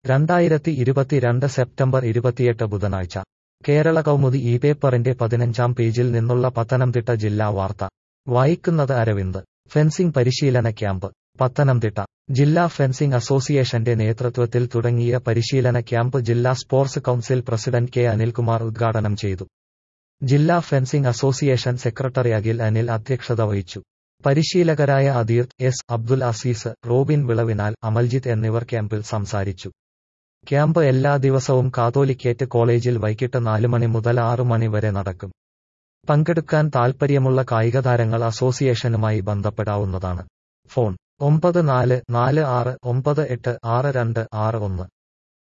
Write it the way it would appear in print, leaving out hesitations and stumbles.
2022 September 28 ബുധനാഴ്ച കേരള കൗമുദി ഈ പേപ്പറിന്റെ 15-ാം പേജിൽ നിന്നുള്ള പത്തനംതിട്ട ജില്ലാ വാർത്ത വായിക്കുന്നത് അരവിന്ദ്. ഫെൻസിംഗ് പരിശീലന ക്യാമ്പ് പത്തനംതിട്ട. ജില്ലാ ഫെൻസിംഗ് അസോസിയേഷന്റെ നേതൃത്വത്തിൽ തുടങ്ങിയ പരിശീലന ക്യാമ്പ് ജില്ലാ sports council president K Anilkumar ഉദ്ഘാടനം ചെയ്തു. ജില്ലാ fencing association secretary Akhil Anil അധ്യക്ഷത വഹിച്ചു. പരിശീലകരായ അദീർ എസ്, അബ്ദുൽ അസീസ്, റോബിൻ വിളവിനാൽ, അമൽജിത്ത് എന്നിവർ ക്യാമ്പിൽ സംസാരിച്ചു. ക്യാമ്പ് എല്ലാ ദിവസവും കാത്തോലിക്കേറ്റ് കോളേജിൽ വൈകിട്ട് 4 മണി മുതൽ 6 മണി വരെ നടക്കും. പങ്കെടുക്കാൻ താൽപ്പര്യമുള്ള കായികതാരങ്ങൾ അസോസിയേഷനുമായി ബന്ധപ്പെടാവുന്നതാണ്. ഫോൺ 9446986261.